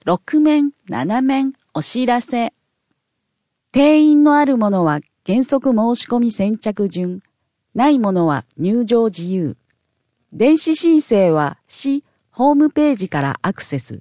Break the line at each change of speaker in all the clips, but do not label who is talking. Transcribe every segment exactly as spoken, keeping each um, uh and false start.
ろく面、なな面お知らせ。定員のあるものは原則申し込み先着順、ないものは入場自由。電子申請は市ホームページからアクセス。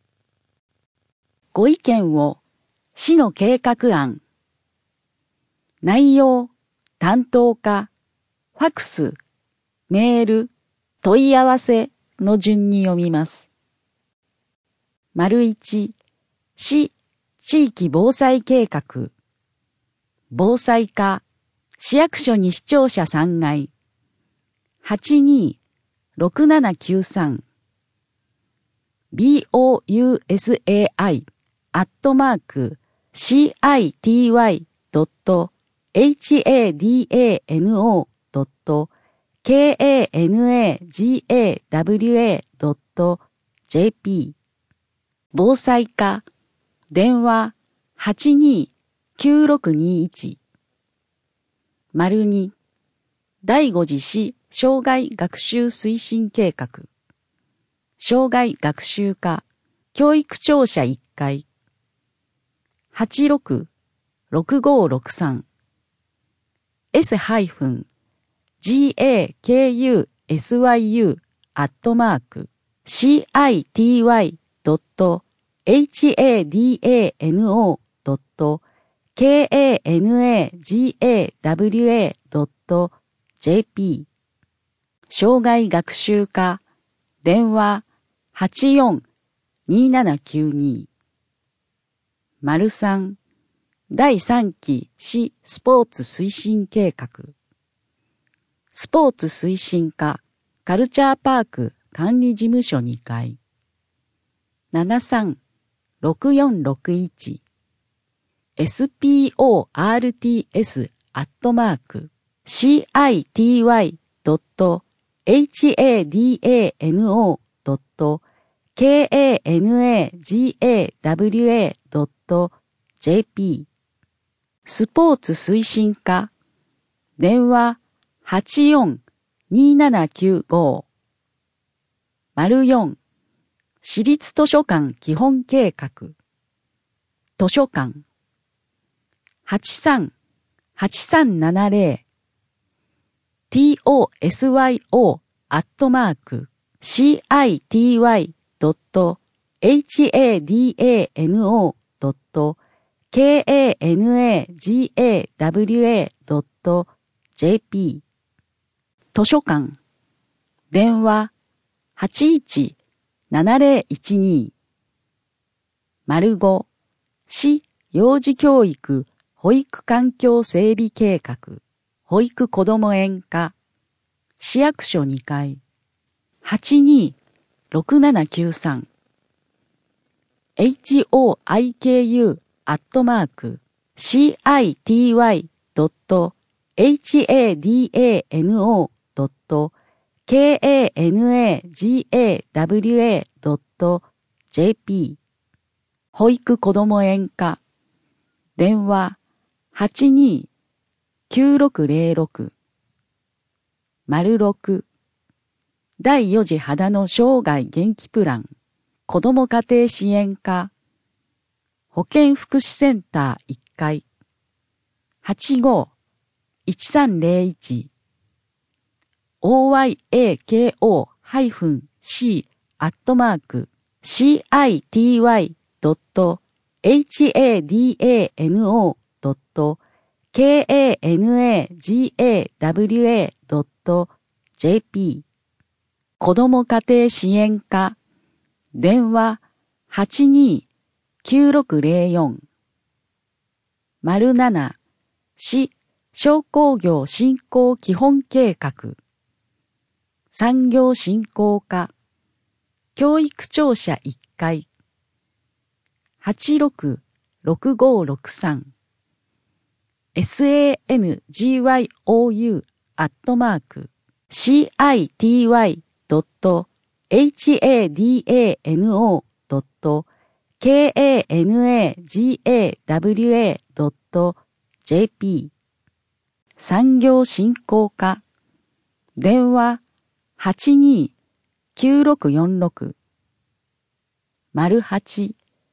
ご意見を市の計画案。内容、担当課、ファクス、メール、問い合わせの順に読みます。丸一、市地域防災計画。防災課、市役所に市庁舎さんがい。はちにーろくななきゅうさん。ボウサイ アットマーク シーアイティーワイ ドット エイチエーディーエーエヌオー ドット ケーエーエヌエージーエーダブリューエー ドット ジェーピー。防災課、電話 はちにーきゅうろくにいち。丸に、第五次市障害学習推進計画。障害学習課、教育庁舎いっかい。はちろくろくごろくさん。エス ジェーケーユーエスワイユー アットマーク シーアイティーワイ ドット エイチエーディーエーエヌオー ドット ケーエーエヌエージーエーダブリューエー ドット ジェーピー。障害学習課、電話 はちよんにーななきゅうに。丸三、第三期市スポーツ推進計画。スポーツ推進課、カルチャーパーク管理事務所にかい。ななさんろくよんろくいち。エスピーオーアールティーエス アットマーク シーアイティーワイ ドット エイチエーディーエーエヌオー ドット ケーエーエヌエージーエーダブリューエー ドット ジェーピー。スポーツ推進課、電話 はちよんにーななきゅうご。丸四、市立図書館基本計画。図書館。はちさんはちさんななゼロ。トスヨ アットマーク シーアイティーワイ ドット エイチエーディーエーエヌオー ドット ケーエーエヌエージーエーダブリューエー ドット ジェーピー。図書館。電話 はちいちななゼロいちに。丸五、市幼児教育保育環境整備計画。保育子ども園課。市役所にかい。はちにーろくななきゅうさん。エイチオーアイケーユー アットマーク シーアイティーワイ ドット エイチエーディーエーエヌオー ドット ケーエーエヌエージーエーダブリューエー ドット ジェーピー。保育子ども園課。電話 はちにーきゅうろくゼロろく。丸六、第四次秦野生涯元気プラン。子ども家庭支援課。保健福祉センターいっかい。はちごいちさんゼロいち。オーワイエーケーオーシー アットマーク シーアイティーワイ ドット エイチエーディーエーエヌオー ドット ケーエーエヌエージーエーダブリューエー ドット ジェーピー。子ども家庭支援課。電話 はちにーきゅうろくゼロよん。丸七、市商工業振興基本計画。産業振興課。教育庁舎いっかい。はちろくろくごろくさん。エスエーエヌジーワイオーユー アットマーク シーアイティーワイ ドット エイチエーディーエーエヌオー ドット ケーエーエヌエージーエーダブリューエー ドット ジェーピー。産業振興課。電話 はちにーきゅうろくよんろく。丸八、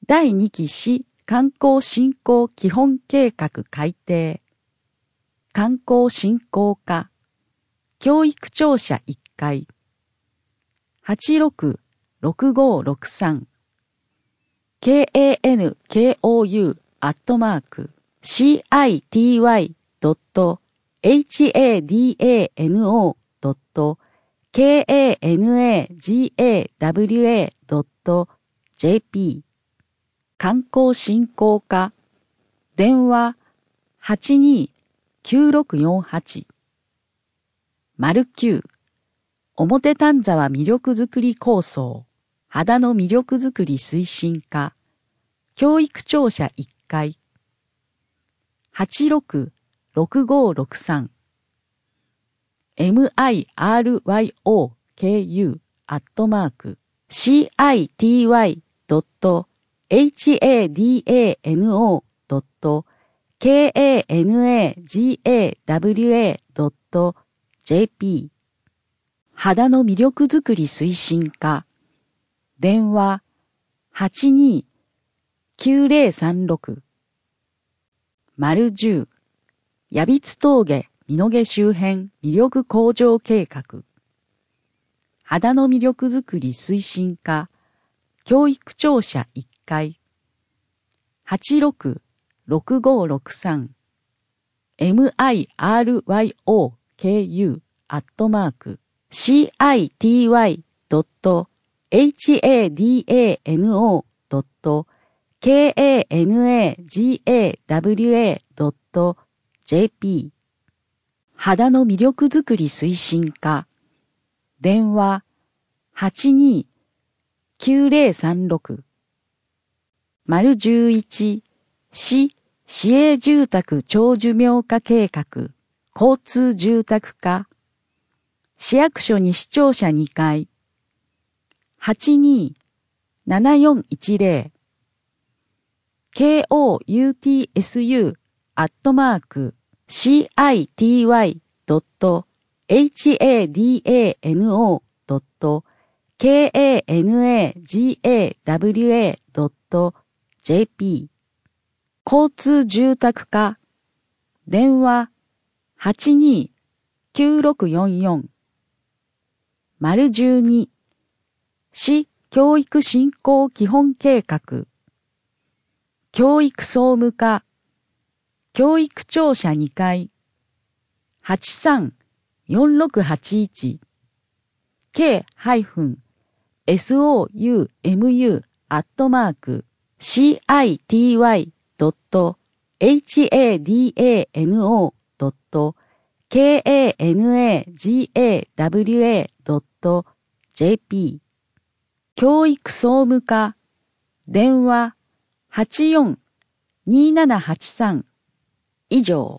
だいにき市観光振興基本計画改定。観光振興課。教育庁舎いっかい。はちろくろくごろくさん。カンコウ アットマーク シーアイティーワイ ドット エイチエーディーエーエヌオー ドット ケーエーエヌエージーエーダブリューエー ドット ジェーピー 観光振興課。電話 はちにーきゅうろくよんはち。丸きゅう。表丹沢魅力づくり構想。秦の魅力づくり推進課。教育庁舎いっかい。はちろくろくごろくさん。ミライオーケーユー アットマーク シーアイティーワイ ドット エイチエーディーエーエヌオー ドット ケーエーエヌエージーエーダブリューエー ドット ジェーピー 秦の魅力づくり推進課。電話 はちにーきゅうぜろさんろく。丸じゅう。矢櫃峠美濃毛周辺魅力向上計画。秦の魅力づくり推進課。教育庁舎いっかい。はちろくろくごろくさん。ミライオーケーユー アットマーク シーアイティーワイ ドット エイチエーディーエーエヌオー ドット ケーエーエヌエージーエーダブリューエー ドット ジェーピー 秦の魅力づくり推進課。電話 はちにーきゅうぜろさんろく。丸じゅういち。市市営住宅長寿命化計画。交通住宅課。市役所西庁舎にかい。はちにーななよんいちぜろ。ケーオーユーティーエスユー アットマーク シーアイティーワイ ドット エイチエーディーエーエヌオー ドット ケーエーエヌエージーエーダブリューエー ドット ジェーピー 交通住宅課。電話 はちにーきゅうろくよんよん。丸じゅうに。市教育振興基本計画。教育総務課。教育庁舎にかい。はちさんよんろくはちいち。ケーソウムユー アットマーク シーアイティーワイ ドット エイチエーディーエーエヌオー ドット ケーエーエヌエージーエーダブリューエー ドット ジェーピー 教育総務課。電話 はちよんにーななはちさん。以上。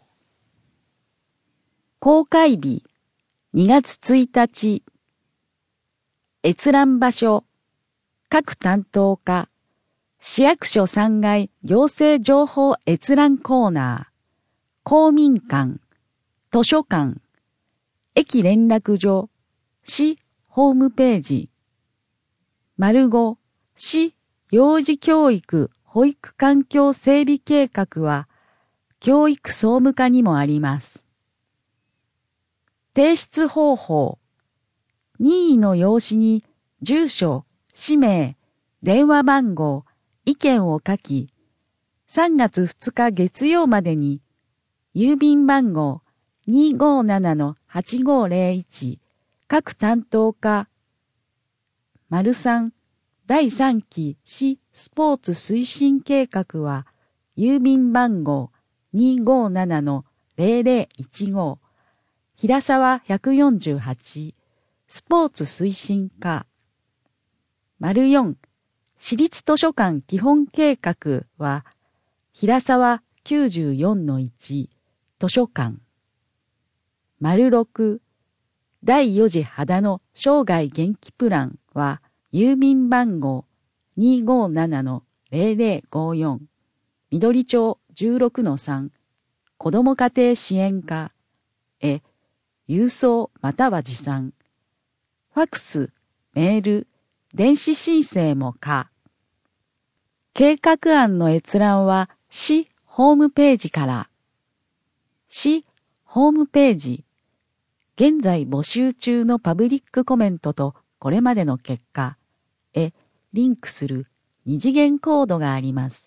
公開日にがつついたち。閲覧場所。各担当課。市役所さんがい行政情報閲覧コーナー。公民館。図書館。駅連絡所。市ホームページ。丸ご。市幼児教育保育環境整備計画は、教育総務課にもあります。提出方法。任意の用紙に住所、氏名、電話番号、意見を書き、さんがつふつか月曜までに、郵便番号 にーごーななのはちごーぜろいち、各担当課、丸さん、だいさんき市スポーツ推進計画は、郵便番号 にーごーななのぜろぜろいちご、平沢ひゃくよんじゅうはち、スポーツ推進課。丸よん、市立図書館基本計画は、平沢きゅうじゅうよんのいち、図書館。丸ろく、だいよ次秦の生涯元気プランは、郵便番号 にーごーななのぜろぜろごーよん、緑町 じゅうろくのさん、子ども家庭支援課へ、郵送または持参。ファクス、メール、電子申請も可。 計画案の閲覧は市ホームページから。市ホームページ。現在募集中のパブリックコメントとこれまでの結果へリンクする二次元コードがあります。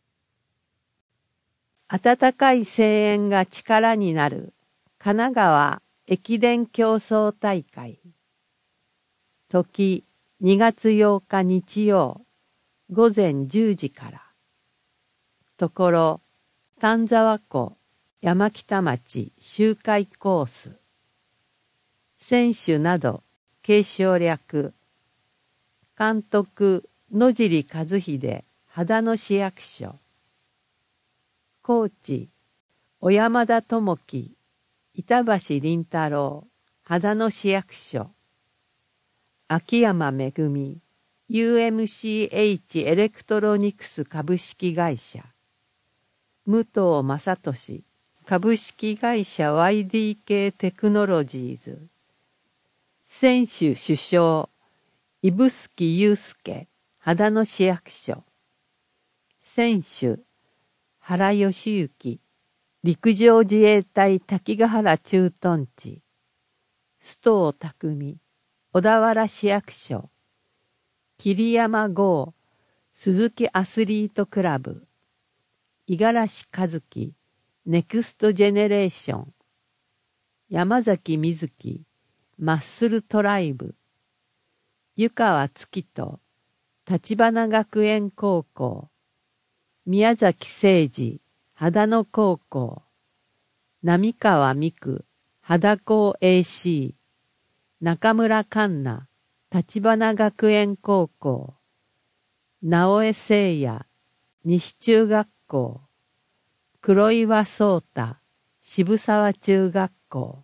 温かい声援が力になる神奈川駅伝競争大会。時にがつようか日曜午前じゅうじから。ところ丹沢湖山北町周回コース。選手など継承略。監督野尻和秀秦野市役所。コーチ小山田智樹板橋凛太郎秦野市役所。秋山めぐみ ユーエムシーエイチ エレクトロニクス株式会社。武藤正俊株式会社 ワイディーケー テクノロジーズ。選手主将指宿祐介秦野市役所。選手原義行陸上自衛隊滝ヶ原駐屯地。須藤匠小田原市役所。桐山剛鈴木アスリートクラブ。五十嵐和樹ネクストジェネレーション。山崎瑞希マッスルトライブ。湯川月人立花学園高校。宮崎誠二秦野高校。並川美久秦高 エーシー。中村環奈立花学園高校。直江聖也西中学校。黒岩壮太渋沢中学校。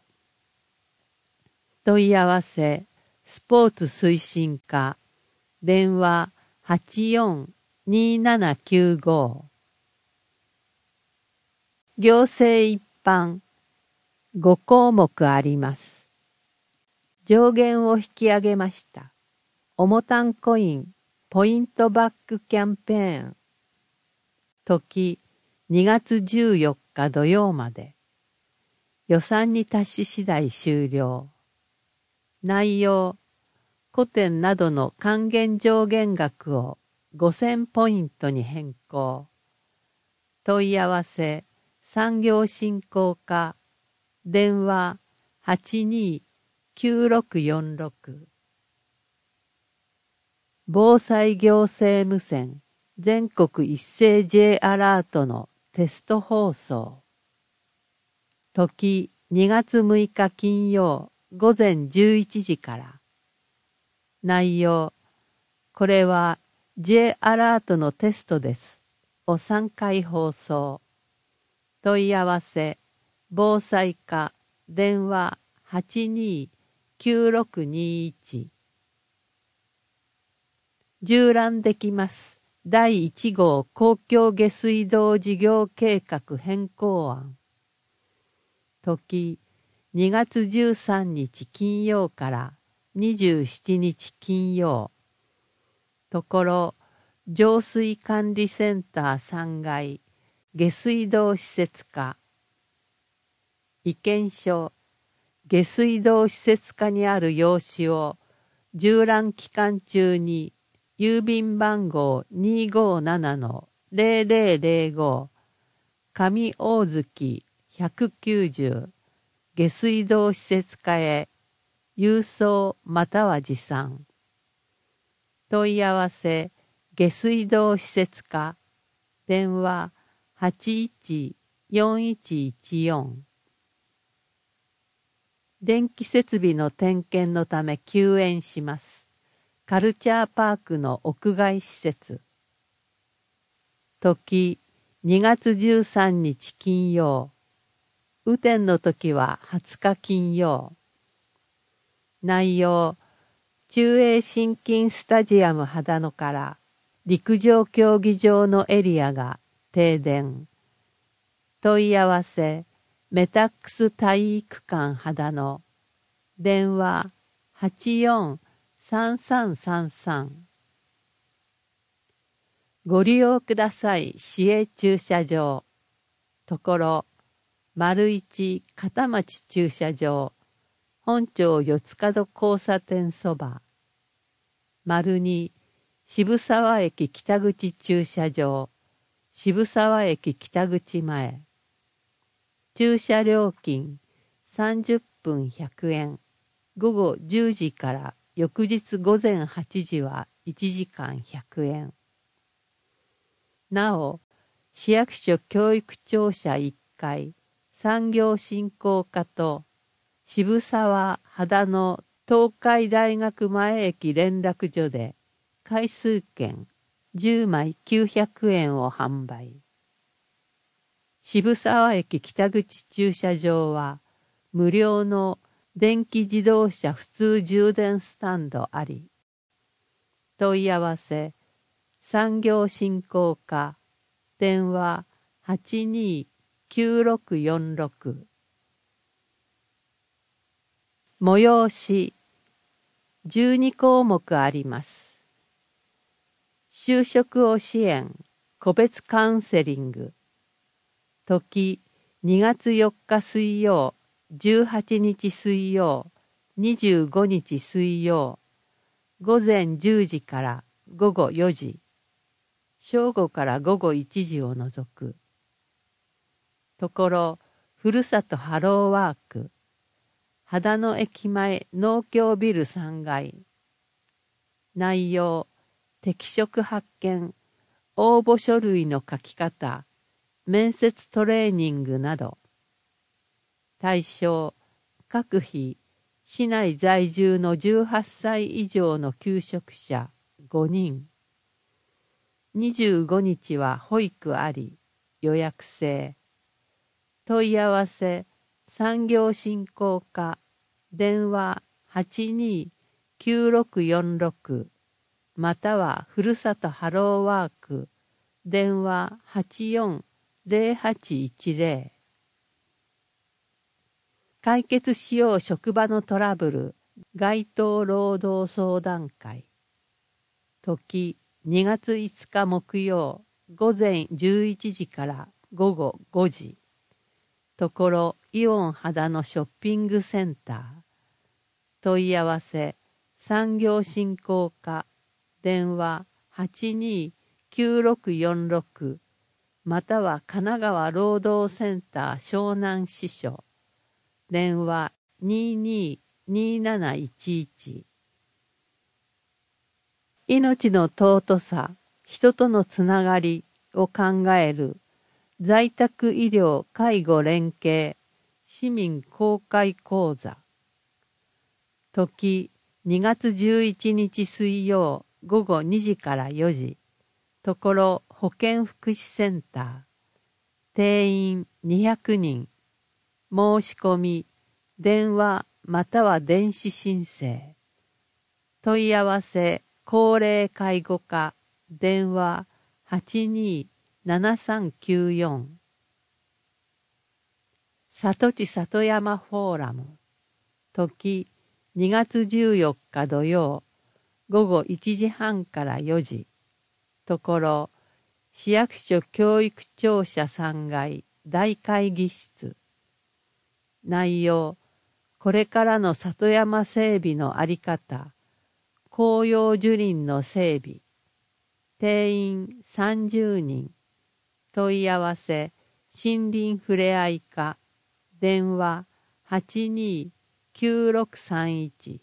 問い合わせスポーツ推進課電話 はちよんにーななきゅうご。行政一般ごこうもくあります。上限を引き上げました。重担コインポイントバックキャンペーン。時にがつじゅうよっか土曜まで。予算に達し次第終了。内容古典などの還元上限額をごせんポイントに変更。問い合わせ産業振興課電話 はちにーきゅうろくよんろく。防災行政無線全国一斉 J アラートのテスト放送。時にがつむいか金曜午前じゅういちじから。内容これは J アラートのテストですをさんかい放送。問い合わせ防災課電話 はちにーきゅうろくにーいち。縦覧できますだいいち号公共下水道事業計画変更案。時にがつじゅうさんにち金曜からにじゅうしちにち金曜。ところ浄水管理センターさんがい下水道施設課。意見書下水道施設課にある用紙を縦覧期間中に郵便番号 にーごーななのぜろぜろぜろご 上大月ひゃくきゅうじゅう下水道施設課へ郵送または持参。問い合わせ下水道施設課電話 はちいちよんいちいちよん。電気設備の点検のため休園します。カルチャーパークの屋外施設。時にがつじゅうさんにち金曜。雨天の時ははつか金曜。内容中英新金スタジアム秦野から陸上競技場のエリアが停電。問い合わせメタックス体育館秦野電話 はちよんさんさんさんさん。 ご利用ください市営駐車場。ところ、丸一片町駐車場。本町四つ角交差点そば。丸二渋沢駅北口駐車場。渋沢駅北口前。駐車料金さんじゅっぷんひゃくえん。午後じゅうじから翌日午前はちじはいちじかんひゃくえん。なお、市役所教育庁舎いっかい産業振興課と渋沢秦野東海大学前駅連絡所で回数券じゅうまいきゅうひゃくえんを販売。渋沢駅北口駐車場は無料の電気自動車普通充電スタンドあり。問い合わせ産業振興課電話 はちにーきゅうろくよんろく。催しじゅうにこうもくあります。就職を支援個別カウンセリング。時にがつよっか水曜、じゅうはちにち水曜、にじゅうごにち水曜、午前じゅうじから午後よじ、正午から午後いちじを除く。ところ、ふるさとハローワーク、秦野駅前農協ビルさんがい。内容、適職発見、応募書類の書き方、面接トレーニングなど。対象、各費、市内在住のじゅうはっさい以上の求職者ごにん。にじゅうごにちは保育あり、予約制。問い合わせ、産業振興課、電話 はちにーきゅうろくよんろく、またはふるさとハローワーク、電話 はちよんぜろはちいちぜろ。解決しよう職場のトラブル街頭労働相談会。時にがついつか木曜午前じゅういちじから午後ごじ。ところイオン秦野ショッピングセンター。問い合わせ産業振興課電話 はちにーきゅうろくよんろく、または神奈川労働センター湘南支所電話 にーにーにーなないちいち。命の尊さ、人とのつながりを考える在宅医療介護連携市民公開講座。時にがつじゅういちにち水曜午後にじからよじ。ところ保健福祉センター。定員にひゃくにん。申し込み電話または電子申請。問い合わせ高齢介護課電話 はちにーななさんきゅうよん。里地里山フォーラム。時にがつじゅうよっか土曜午後いちじはんからよじ。ところ市役所教育庁舎さんがい大会議室。内容、これからの里山整備のあり方、紅葉樹林の整備。定員さんじゅうにん。問い合わせ森林ふれあい課電話 はちにーきゅうろくさんいち。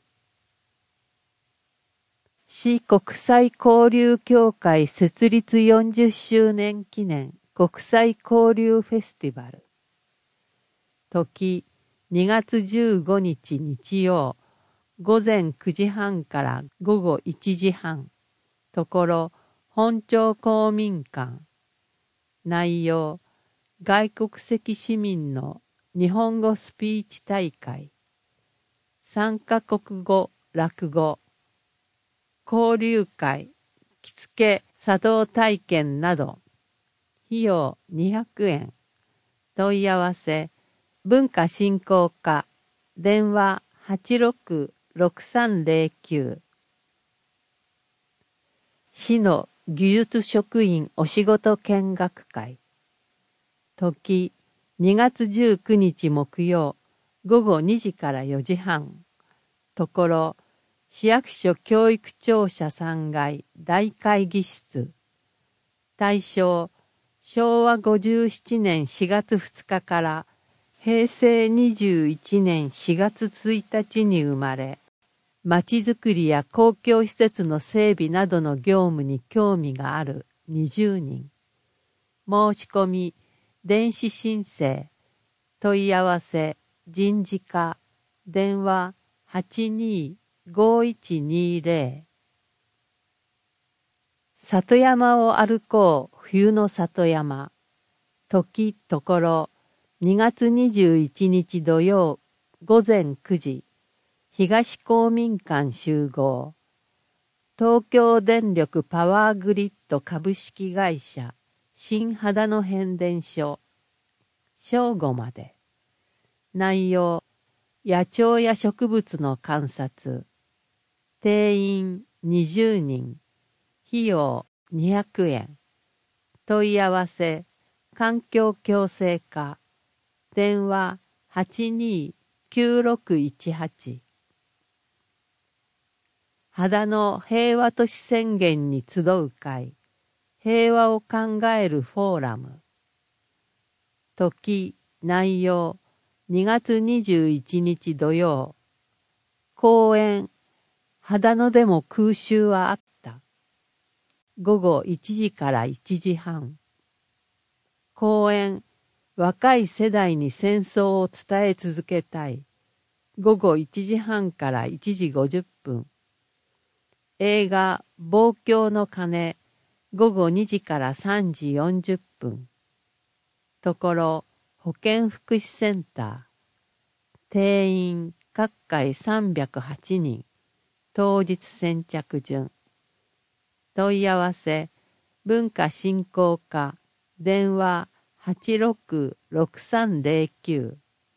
市国際交流協会設立よんじゅっしゅうねん記念国際交流フェスティバル。時にがつじゅうごにち日曜午前くじはんから午後いちじはん。ところ本町公民館。内容、外国籍市民の日本語スピーチ大会。さんかこく語落語。交流会、着付け茶道体験など。費用にひゃくえん。問い合わせ文化振興課電話 はちろくろくさんぜろきゅう。市の技術職員お仕事見学会。時にがつじゅうくにち木曜午後にじからよじはん。ところ市役所教育庁舎さんがい大会議室。対象しょうわごじゅうななねんしがつふつかからへいせいにじゅういちねんしがつついたちに生まれ、まちづくりや公共施設の整備などの業務に興味があるにじゅうにん。申し込み、電子申請、問い合わせ、人事課、電話 はちにーごいちにーぜろ。里山を歩こう冬の里山。時ところにがつにじゅういちにち土曜ごぜんくじ、東公民館集合。東京電力パワーグリッド株式会社新秦野変電所。正午まで。内容、野鳥や植物の観察。定員にじゅうにん。費用にひゃくえん。問い合わせ、環境共生課。電話 はちにーきゅうろくいちはち。秦野平和都市宣言に集う会。平和を考えるフォーラム。時、内容、にがつにじゅういちにち土曜。講演、秦野でも空襲はあった。ごごいちじからいちじはん。講演、若い世代に戦争を伝え続けたい。ごごいちじはんからいちじごじゅっぷん。映画、望郷の鐘、ごごにじからさんじよんじゅっぷん。ところ、保健福祉センター。定員、各回さんびゃくはちにん。当日先着順。問い合わせ、文化振興課、電話 はちろくろくさんぜろきゅう。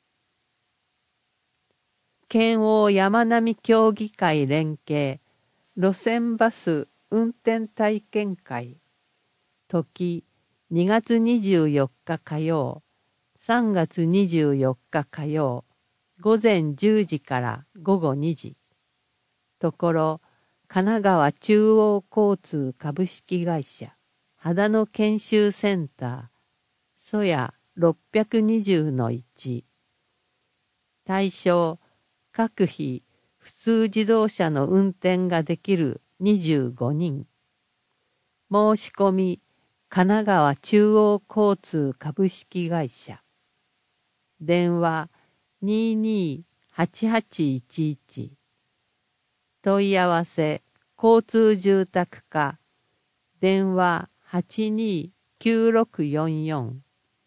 県央山並協議会連携、路線バス運転体験会。時、にがつにじゅうよっか火曜、さんがつにじゅうよっか火曜、ごぜんじゅうじからごごにじ。ところ、神奈川中央交通株式会社、秦野研修センター、そやろっぴゃくにじゅうのいち。対象、各費、普通自動車の運転ができるにじゅうごにん。申し込み、神奈川中央交通株式会社。電話 にーにーはちはちいちいち。問い合わせ、交通住宅課。電話 はちにーきゅうろくよんよん。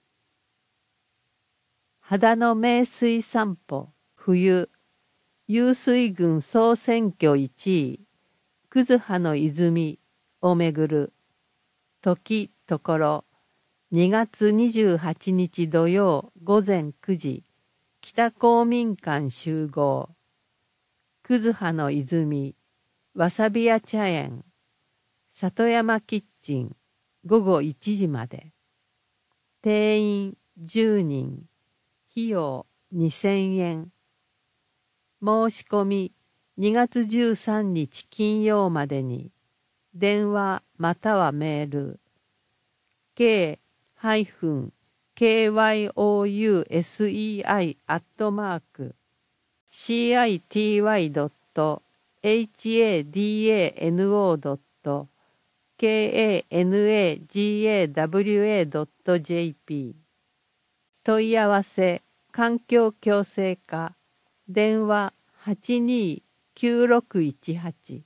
秦野名水散歩冬湧水群総選挙いちい葛葉の泉をめぐる。時ところにがつにじゅうはちにち土曜ごぜんくじ、北公民館集合。葛葉の泉わさび屋茶園里山キッチンごごいちじまで。定員じゅうにん。費用にせんえん。申し込みにがつじゅうさんにち金曜までに。電話またはメール ケーケーワイオーユーエスイーアイ アットマーク シーアイティーワイ ドット エイチエーディーエーエヌオー ドット ケーエーエヌエージーエーダブリューエー ドット ジェーピー。問い合わせ環境共生課電話 はちにーきゅうろくいちはち。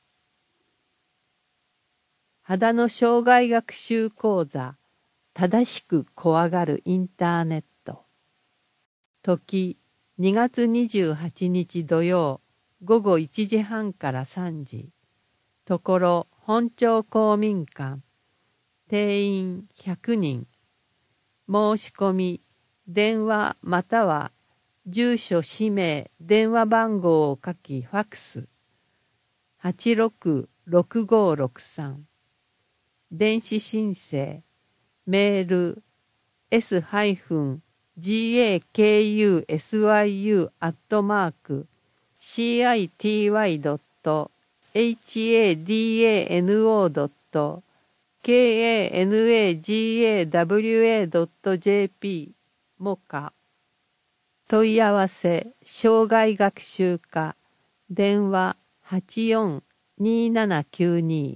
秦野障害学習講座正しく怖がるインターネット。時にがつにじゅうはちにち土曜ごごいちじはんからさんじ。ところ本町公民館。定員ひゃくにん。申し込み電話または住所氏名電話番号を書きファクス はちろくろくごろくさん。 電子申請、メール、エス ジェーケーユーエスワイユー アットマーク、シーアイティーワイドットエイチエーディーエーエヌオードットケーエーエヌエージーエーダブリューエードットジェーピー もか。問い合わせ、障害学習課、電話はちよんにーななきゅうに。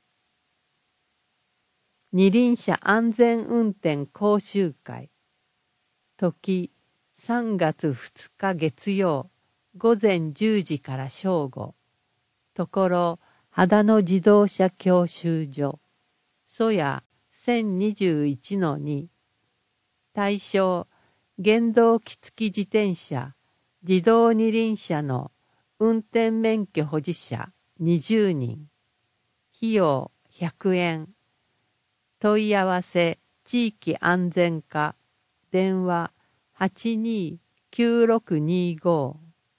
二輪車安全運転講習会。時、さんがつふつか月曜、午前じゅうじから正午。ところ、秦野自動車教習所。そや せんにじゅういちのに。対象、原動機付き自転車、自動二輪車の運転免許保持者にじゅうにん。費用ひゃくえん。問い合わせ地域安全課、電話はちにーきゅうろくにーご。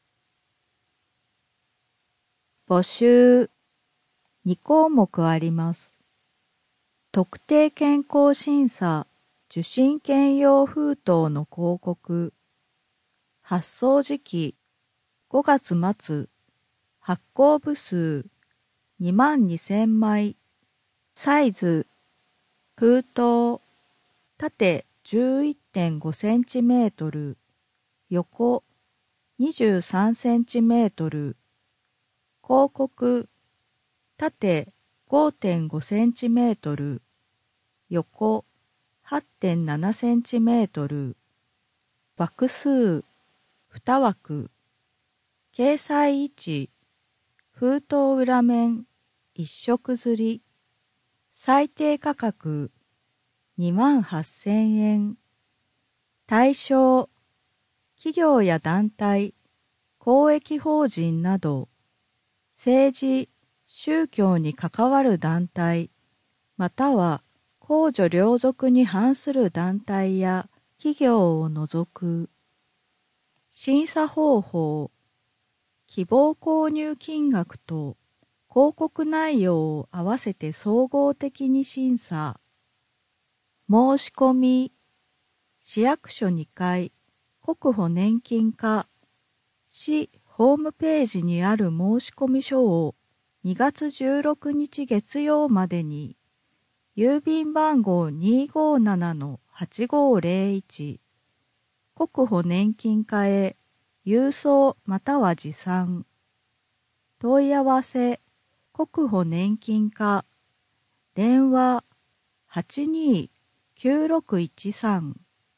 募集に項目あります。特定健康審査受診券用封筒の広告。発送時期ごがつ末。発行部数にまんにせんまい。サイズ封筒縦 じゅういってんごセンチメートル、横にじゅうさんセンチメートル。広告縦 ごてんごセンチメートル、横 はってんななセンチメートル。枠数に枠。掲載位置封筒裏面一色刷り。最低価格にまんはっせんえん。対象企業や団体、公益法人など政治・宗教に関わる団体または公序良俗に反する団体や企業を除く。審査方法希望購入金額と広告内容を合わせて総合的に審査。申し込み市役所にかい国保年金課市ホームページにある申込書をにがつじゅうろくにち月曜までに郵便番号 にーごーななのはちごーぜろいち 国保年金課へ郵送または持参。問い合わせ国保年金課電話はちにーきゅうろくいちさん。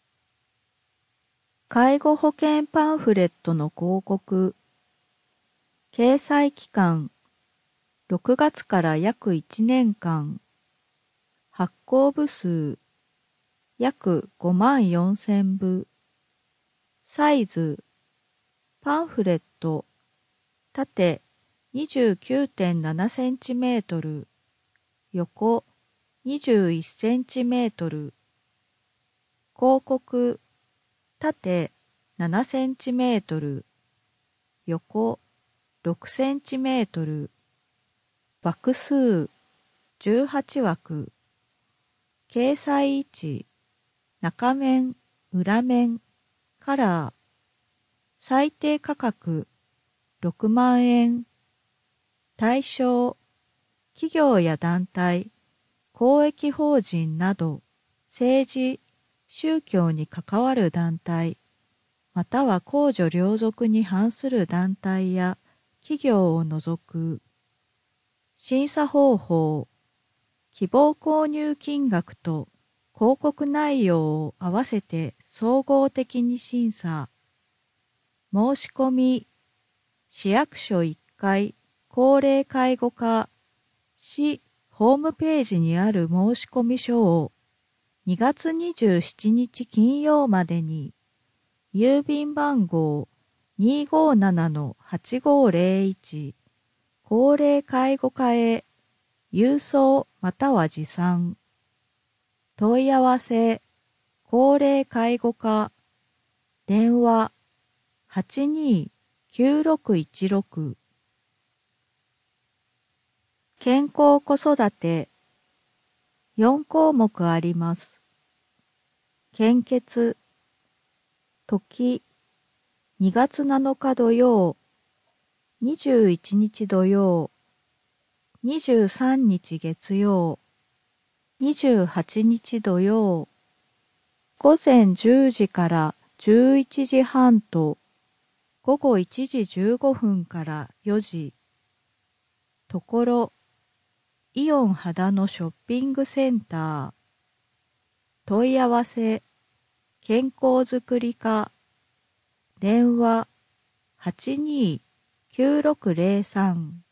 介護保険パンフレットの広告。掲載期間ろくがつから約いちねんかん。発行部数約ごまんよんせんぶ。サイズパンフレット縦 にじゅうきゅうてんななセンチメートル、横にじゅういちセンチメートル。広告縦ななセンチメートル、横ろくセンチメートル。枠数じゅうはち枠。掲載位置中面、裏面、カラー。最低価格ろくまんえん。対象企業や団体、公益法人など政治・宗教に関わる団体または公序良俗に反する団体や企業を除く。審査方法希望購入金額と広告内容を合わせて総合的に審査。申し込み市役所いっかい高齢介護課市ホームページにある申込書をにがつにじゅうしちにち金曜までに郵便番号 にーごーななのはちごーぜろいち 高齢介護課へ郵送または持参。問い合わせ高齢介護課電話はちにーきゅうろくいちろく。健康子育てよんこうもくあります。献血。時、にがつなのか土曜、にじゅういちにち土曜、にじゅうさんにち月曜、にじゅうはちにち土曜、ごぜんじゅうじからじゅういちじはんとごごいちじじゅうごふんからよじ。ところ、イオン秦野ショッピングセンター。問い合わせ、健康づくり課。電話、はちにーきゅうろくぜろさん。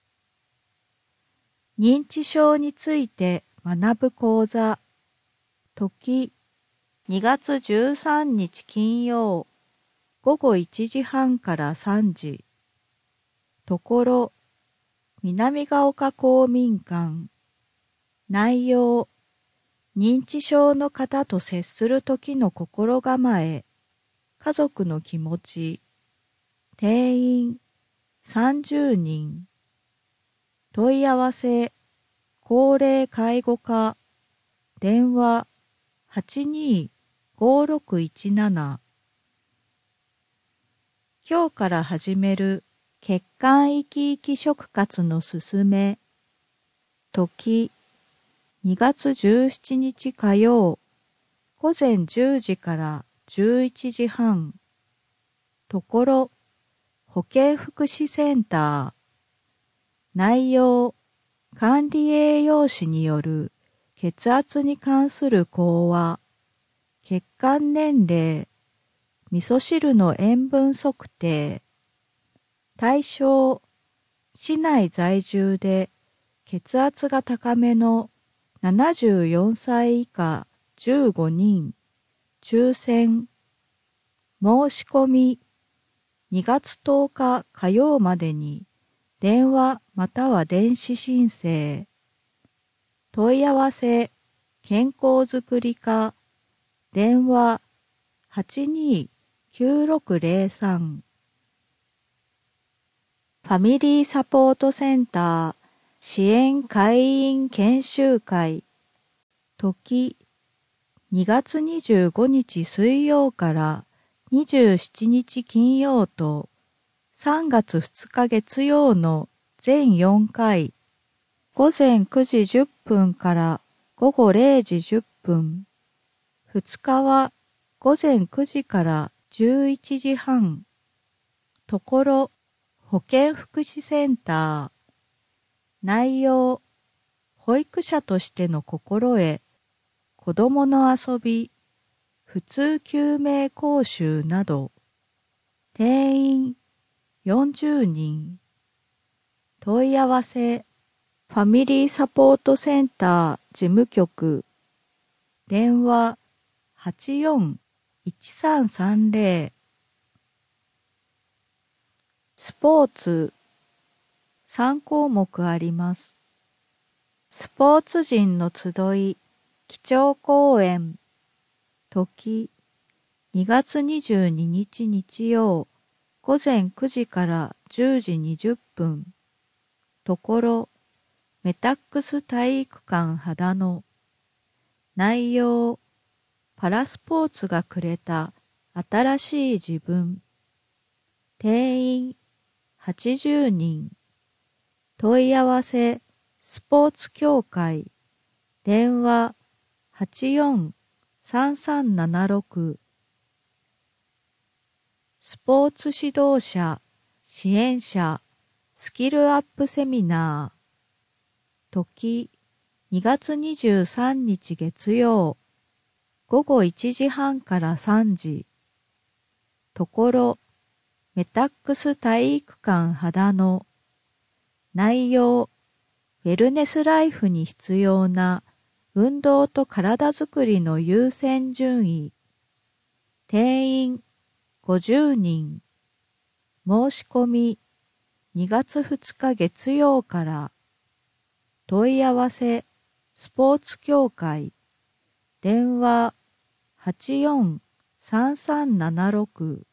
認知症について学ぶ講座。時、にがつじゅうさんにち金曜、ごごいちじはんからさんじ。ところ、南ヶ丘公民館。内容、認知症の方と接するときの心構え、家族の気持ち。定員、さんじゅうにん。問い合わせ、高齢介護課。電話、はちにーごろくいちなな。今日から始める血管生き生き食活のすすめ。時、にがつじゅうしちにち火曜、ごぜんじゅうじからじゅういちじはん。ところ、保健福祉センター。内容、管理栄養士による血圧に関する講話、血管年齢、味噌汁の塩分測定。対象、市内在住で血圧が高めのななじゅうよんさい以下じゅうごにん。抽選。申し込み、にがつとおか火曜までに電話または電子申請。問い合わせ、健康づくり課。電話、はちにーきゅうろくぜろさん。ファミリーサポートセンター支援会員研修会。時、にがつにじゅうごにち水曜からにじゅうしちにち金曜とさんがつふつか月曜の全よんかい。ごぜんくじじゅっぷんからごごれいじじゅっぷん。ふつかはごぜんくじからじゅういちじはん。ところ、保健福祉センター。内容、保育者としての心得、子どもの遊び、普通救命講習など。定員、よんじゅうにん。問い合わせ、ファミリーサポートセンター事務局。電話、はちよんいちさんさんぜろ。スポーツ、さんこうもくあります。スポーツ人の集い、基調講演。時、にがつにじゅうににち日曜、ごぜんくじからじゅうじにじゅっぷん。ところ、メタックス体育館秦野。内容、パラスポーツがくれた新しい自分。定員、はちじゅうにん。問い合わせ、スポーツ協会。電話、はちよんさんさんななろく。スポーツ指導者、支援者、スキルアップセミナー。時、にがつにじゅうさんにち月曜、ごごいちじはんからさんじ。ところ、メタックス体育館秦野。内容、ウェルネスライフに必要な運動と体づくりの優先順位。定員、ごじゅうにん。申し込み、にがつふつか月曜から。問い合わせ、スポーツ協会。電話、はちよんさんさんななろく。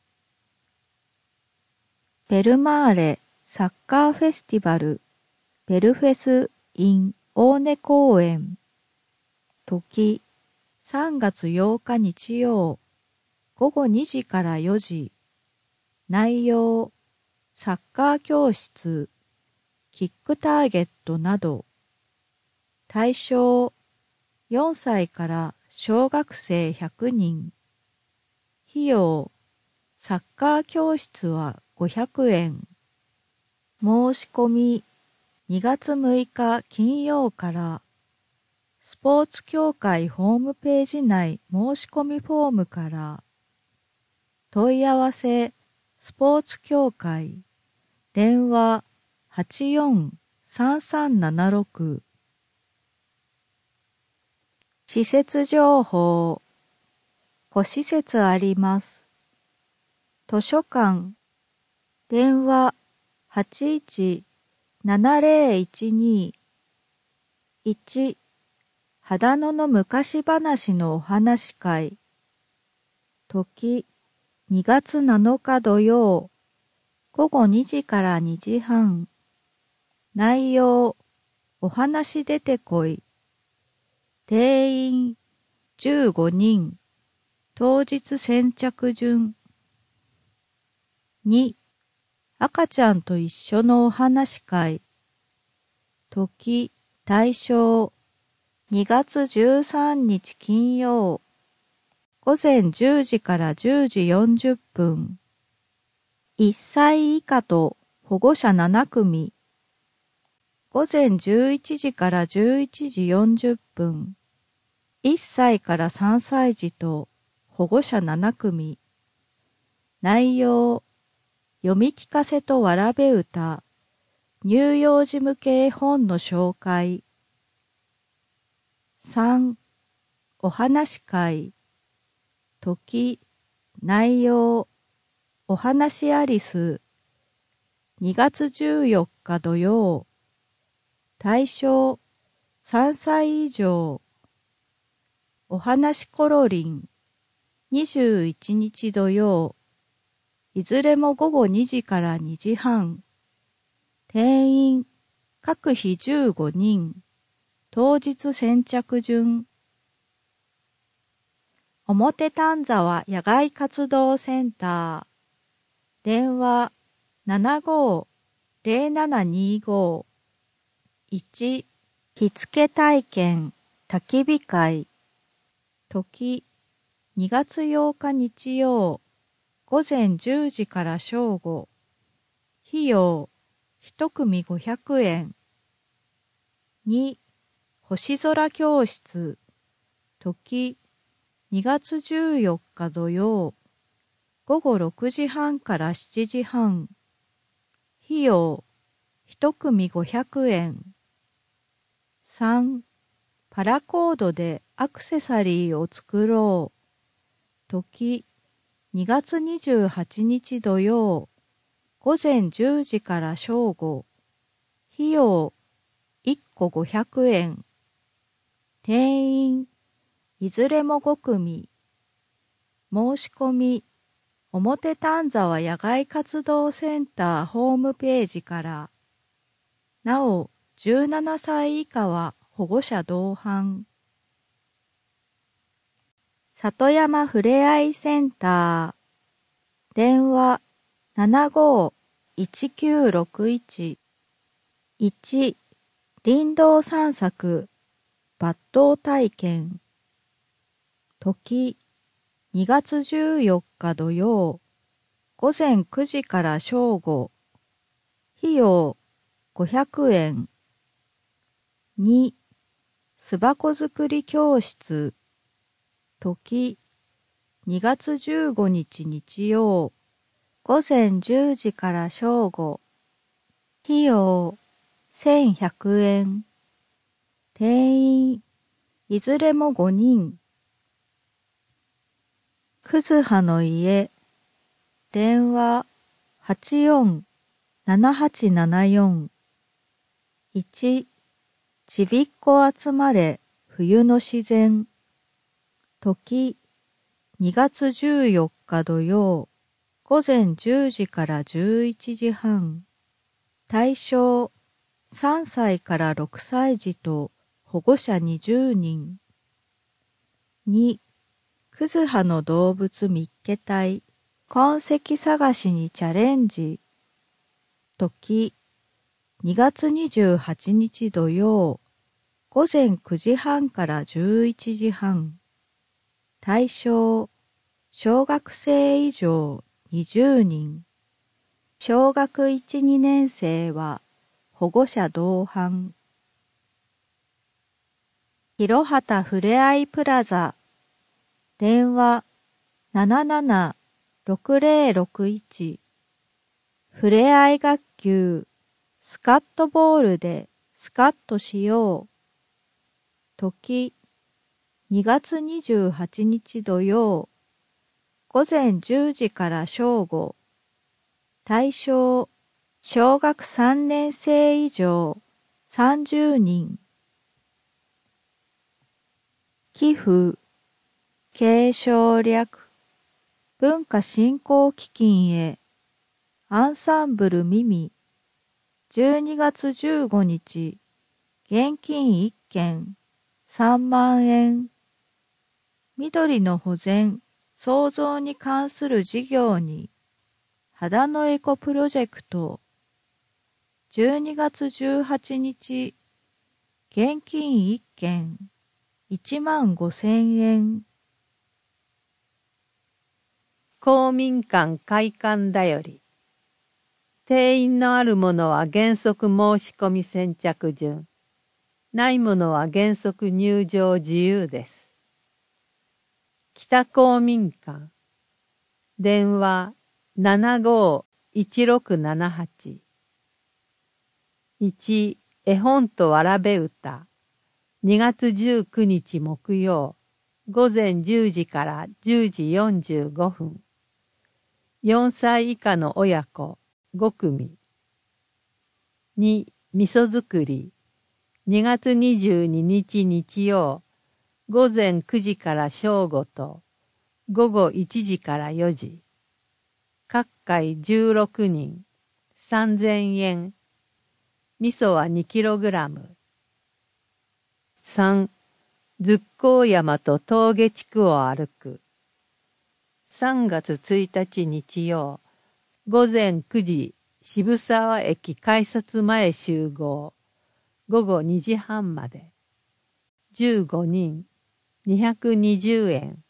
ベルマーレサッカーフェスティバル、ベルフェス in 大根公園。 時、さんがつようか日曜、ごごにじからよじ。内容、サッカー教室、キックターゲットなど。対象、よんさいから小学生ひゃくにん。費用、サッカー教室はごひゃくえん。申し込み、にがつむいか金曜から、スポーツ協会ホームページ内申し込みフォームから、問い合わせ、スポーツ協会、電話 はちよんさんさんななろく。施設情報、ご施設あります。図書館、電話 はちいちななぜろいちに。いち、秦野の昔話のお話会。時、にがつなのか土曜、ごごにじからにじはん。内容、お話出てこい。定員、じゅうごにん。当日先着順。に、赤ちゃんと一緒のお話会。時、対象、にがつじゅうさんにち金曜、ごぜんじゅうじからじゅうじよんじゅっぷん。いっさい以下と保護者ななくみ。ごぜんじゅういちじからじゅういちじよんじゅっぷん。いっさいからさんさい児と保護者ななくみ。内容、読み聞かせとわらべ歌、乳幼児向け絵本の紹介。さん、お話会。時、内容、お話アリス。にがつじゅうよっか土曜。対象、さんさい以上。お話コロリン。にじゅういちにち土曜。いずれもごごにじからにじはん。定員、各日じゅうごにん。当日先着順。表丹沢野外活動センター。電話 ななごーぜろななにご。いち、着付け体験焚き火会。時、にがつようか日曜、ごぜんじゅうじから正午。費用、いちくみごひゃくえん。に、星空教室。時、にがつじゅうよっか土曜、ごごろくじはんからしちじはん。費用、いちくみごひゃくえん。さん、パラコードでアクセサリーを作ろう。時、にがつにじゅうはちにち土曜、ごぜんじゅうじから正午。費用、いっこごひゃくえん。定員、いずれもごくみ。申し込み、表丹沢野外活動センターホームページから。なお、じゅうななさい以下は保護者同伴。里山ふれあいセンター。電話 ななごーいちきゅうろくいち。いち、林道散策、抜刀体験。時、にがつじゅうよっか土曜、ごぜんくじから正午。費用、ごひゃくえん。に、巣箱作り教室。時、にがつじゅうごにち日曜、ごぜんじゅうじから正午。費用、せんひゃくえん。定員、いずれもごにん。くずはの家。電話 はちよんななはちななよん。いち、ちびっこ集まれ冬の自然。時、にがつじゅうよっか土曜、ごぜんじゅうじからじゅういちじはん。対象、さんさいからろくさい児と保護者にじゅうにん。 に、クズハの動物見っけ隊、痕跡探しにチャレンジ。時、にがつにじゅうはちにち土曜、午前くじはんからじゅういちじはん。対象、小学生以上にじゅうにん。小学いち、にねん生は保護者同伴。広畑ふれあいプラザ。電話ななななろくぜろろくいち。ふれあい学級スカットボールでスカッとしよう。時にがつにじゅうはちにち土曜、午前じゅうじから正午。対象、小学さんねん生以上さんじゅうにん。寄付、継承略、文化振興基金へ、アンサンブルミミ、じゅうにがつじゅうごにち、現金いっけん、さんまんえん。緑の保全、創造に関する事業に、秦野エコプロジェクト、じゅうにがつじゅうはちにち、現金いっけん、いちまんごせんえん。
公民館開館だより。定員のあるものは原則申し込み先着順。ないものは原則入場自由です。北公民館。電話ななごいちろくななはち。いち、絵本とわらべ歌。にがつじゅうくにち木曜、午前じゅうじからじゅうじよんじゅうごふん。よんさい以下の親子ごくみ。に、味噌作り。にがつにじゅうににち日曜、午前くじから正午と、午後いちじからよじ。各回じゅうろくにん、さんぜんえん。味噌はにキログラム。さん、ズッコー山と峠地区を歩く。さんがつついたち日曜、午前くじ渋沢駅改札前集合。午後にじはんまで。じゅうごにん、にひゃくにじゅうえん。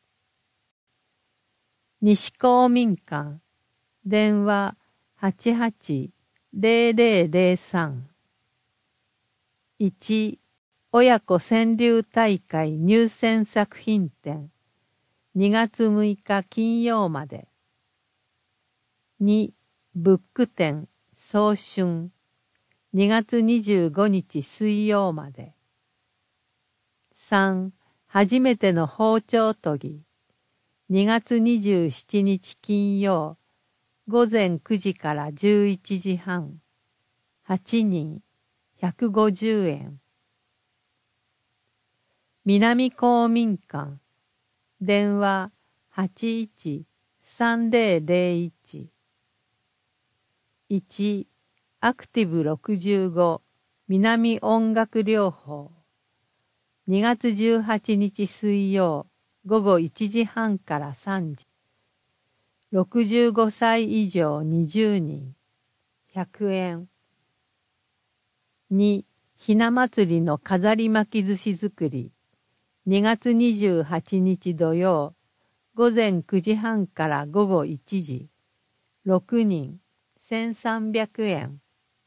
西公民館。電話はちはちぜろぜろぜろさん。いち、親子川柳大会入選作品展。にがつむいか金曜まで。に、ブック展早春。にがつにじゅうごにち水曜まで。さん、初めての包丁研ぎ。にがつにじゅうしちにち金曜、午前くじからじゅういちじはん。はちにん、ひゃくごじゅうえん。南公民館。電話はちいちさんぜろぜろいち。いち、アクティブろくじゅうご南音楽療法。にがつじゅうはちにち水曜、午後いちじはんからさんじ。ろくじゅうごさい以上にじゅうにん、ひゃくえん。に、ひな祭りの飾り巻き寿司作り。にがつにじゅうはちにち土曜、午前くじはんから午後いちじ。ろくにん、せんさんびゃくえん。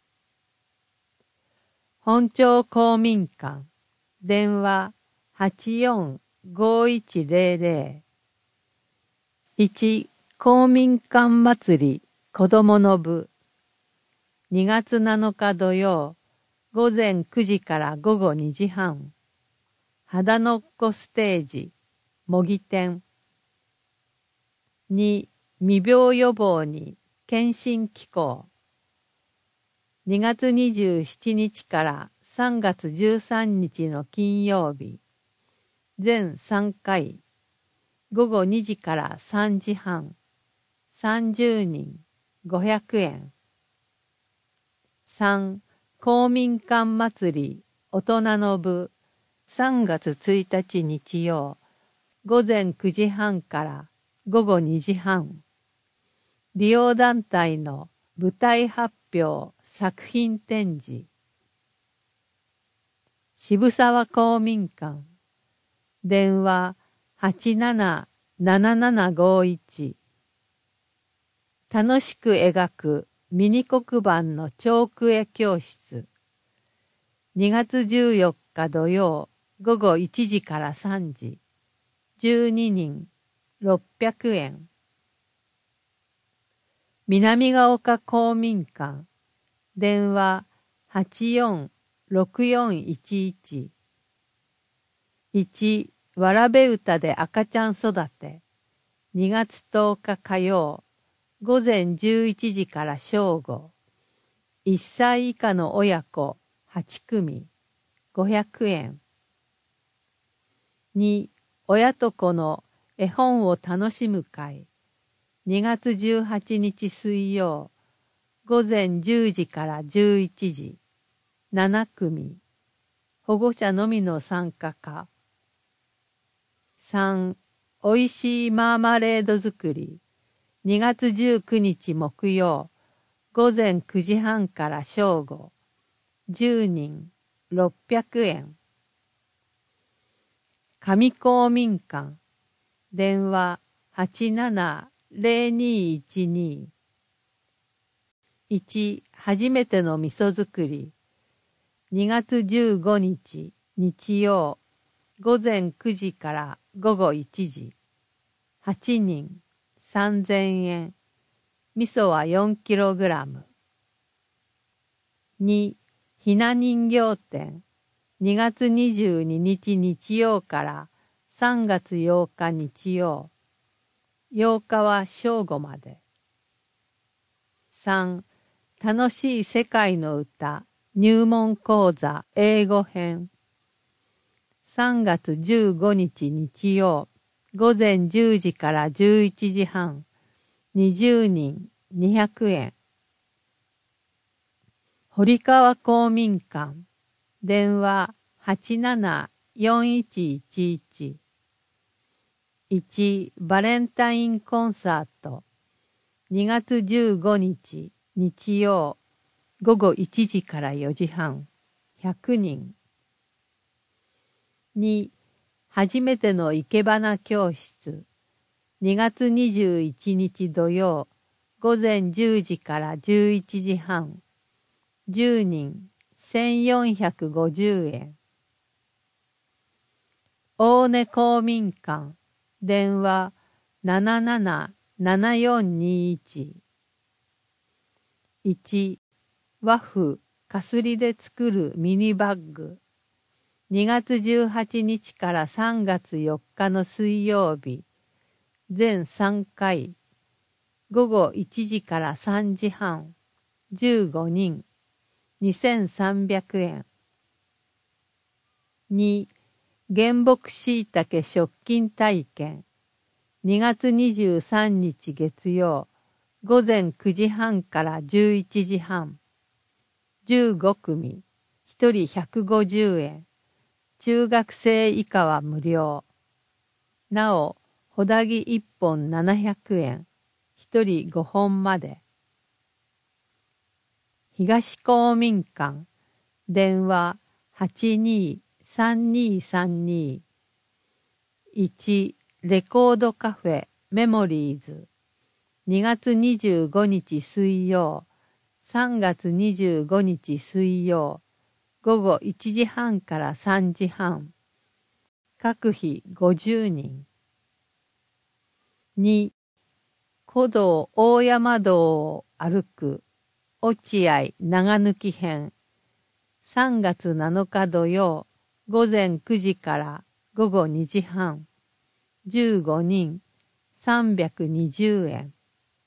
本町公民館。電話はちよんごいちぜろぜろ。いち、公民館祭り子どもの部。にがつなのか土曜、午前くじから午後にじはん。秦野っ子ステージ、模擬店。に、未病予防に検診機構。にがつにじゅうしちにちからさんがつじゅうさんにちの金曜日。全さんかい。午後にじからさんじはん。さんじゅうにん、ごひゃくえん。さん、公民館祭り大人の部。さんがつついたち日曜、 午前くじはんから午後にじはん。利用団体の舞台発表作品展示。渋沢公民館。電話はちななななななごいち。楽しく描くミニ黒板のチョーク絵教室。にがつじゅうよっか土曜午後いちじからさんじ。じゅうににんろっぴゃくえん。南ヶ丘公民館。電話はちよんろくよんいちいち。いちわらべ歌で赤ちゃん育て。にがつとおか火曜午前じゅういちじから正午。いっさい以下の親子はちくみごひゃくえん。に親と子の絵本を楽しむ会。にがつじゅうはちにち水曜午前じゅうじからじゅういちじ。ななくみ。保護者のみの参加か。さんおいしいマーマレード作り。にがつじゅうくにち木曜午前くじはんから正午。じゅうにんろっぴゃくえん。上公民館。電話はちななぜろにいちに。いち初めての味噌作り。にがつじゅうごにち日曜午前くじから午後いちじ。はちにんさんぜんえん。味噌はよんキログラム。にひな人形展。にがつにじゅうににち日曜からさんがつようか日曜。ようかは正午まで。さん楽しい世界の歌入門講座英語編。さんがつじゅうごにち日曜午前じゅうじからじゅういちじはん。にじゅうにんにひゃくえん。堀川公民館。電話はちななよんいちいちいち。いちバレンタインコンサート。にがつじゅうごにち日曜午後いちじからよじはん。ひゃくにん。に初めての生け花教室。にがつにじゅういちにち土曜午前じゅうじからじゅういちじはん。じゅうにんせんよんひゃくごじゅうえん。大根公民館。電話ななななななよんにいち。いち和風かすりで作るミニバッグ。にがつじゅうはちにちからさんがつよっかの水曜日。全さんかい。午後いちじからさんじはん。じゅうごにん。にせんさんびゃくえん。に原木しいたけ食金体験。にがつにじゅうさんにち月曜午前くじはんからじゅういちじはん。じゅうごくみ。ひとりひゃくごじゅうえん。中学生以下は無料。なお、ほだぎいっぽんななひゃくえん。ひとりごほんまで。東公民館。電話はちにさんにさんに。いちレコードカフェメモリーズ。にがつにじゅうごにち水曜さんがつにじゅうごにち水曜午後いちじはんからさんじはん。各費ごじゅうにん。に古道大山道を歩く落合長抜編。さんがつなのか土曜午前くじから午後にじはん。じゅうごにんさんびゃくにじゅうえん。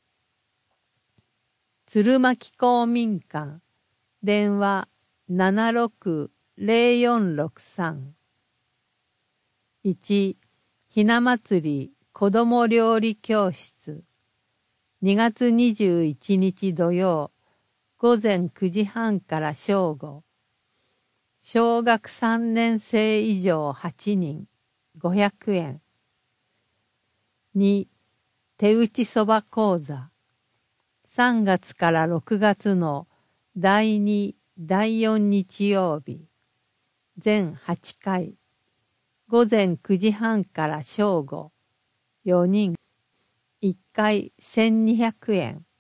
鶴巻公民館。電話ななろくぜろよんろくさん。いちひな祭り子ども料理教室。にがつにじゅういちにち土曜午前くじはんから正午。小学さんねんせい以上はちにんごひゃくえん。 に、手打ちそば講座。さんがつからろくがつのだいに、だいよん日曜日。全はちかい。ごぜんくじはんから正午。よにん。いっかいせんにひゃくえん。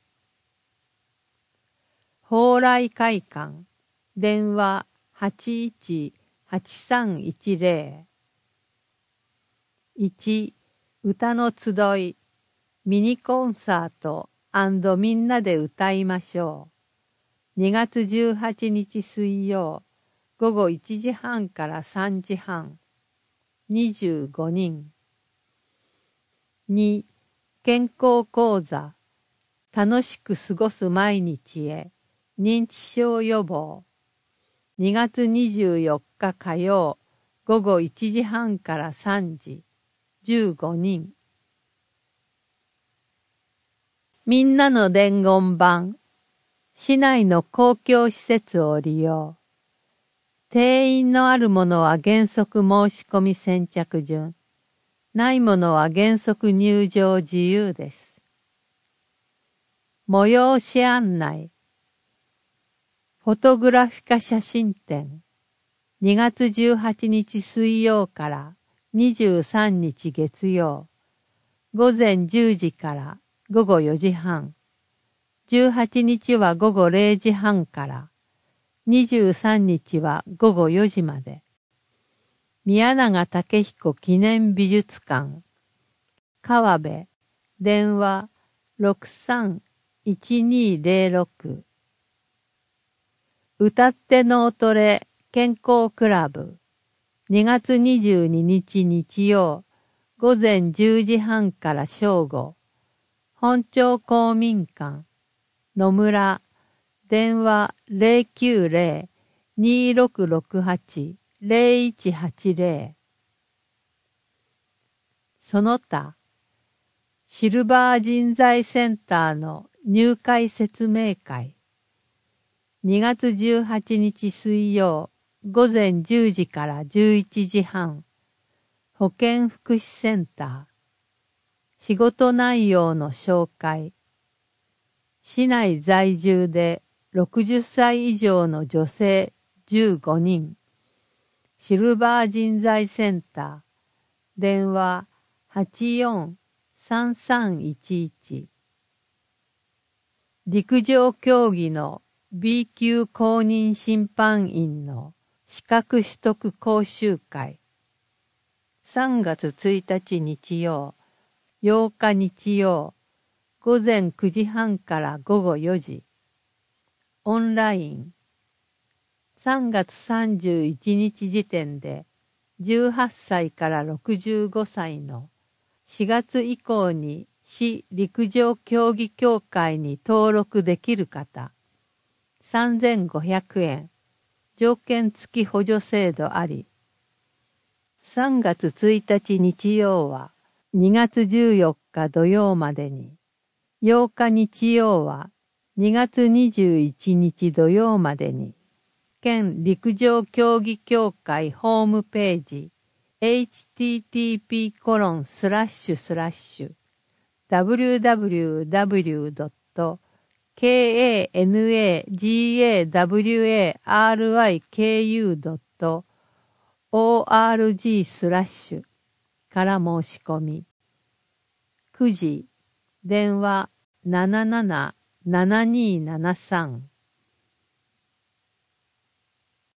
蓬莱会館。電話はちいちはちさんいちゼロ。いち. 歌の集い。ミニコンサート&みんなで歌いましょう。にがつじゅうはちにち水曜。ごごいちじはんからさんじはん。にじゅうごにん。に. 健康講座。楽しく過ごす毎日へ。認知症予防。にがつにじゅうよっか火曜。ごごいちじはんからさんじ。じゅうごにん。みんなの伝言板。市内の公共施設を利用。定員のあるものは原則申し込み先着順。ないものは原則入場自由です。催し案内。フォトグラフィカ写真展。にがつじゅうはちにち水曜からにじゅうさんにち月曜。ごぜんじゅうじからごごよじはん。じゅうはちにちはごごれいじはんから。にじゅうさんにちはごごよじまで。宮永武彦記念美術館。川辺。電話ろくさんいちにゼロろく。歌って脳トレ健康クラブ。にがつにじゅうににち日曜。ごぜんじゅうじはんから正午。本町公民館。野村。電話ゼロきゅうゼロ にーろくろくはち ゼロいちはちゼロ。その他、シルバー人材センターの入会説明会。にがつじゅうはちにち水曜、ごぜんじゅうじからじゅういちじはん。保健福祉センター。仕事内容の紹介。市内在住でろくじゅっさい以上の女性じゅうごにん。シルバー人材センター。電話はちよんさんさんいちいち。陸上競技の B 級公認審判員の資格取得講習会。さんがつついたち日曜、ようか日曜、ごぜんくじはんからごごよじ。オンライン。さんがつさんじゅういちにち時点でじゅうはっさいからろくじゅうごさいのしがつ以降に市陸上競技協会に登録できる方。さんぜんごひゃくえん。条件付き補助制度あり。さんがつついたち日曜はにがつじゅうよっか土曜までに。ようか日曜はにがつにじゅういちにち土曜までに。県陸上競技協会ホームページ エイチティーティーピーコロンスラッシュスラッシュ ダブリューダブリューダブリュードットケーエーエヌエージーエーダブリューエーアールアイケーユードットオーアールジースラッシュから申し込み。くじ、電話なななな ななにーななさん。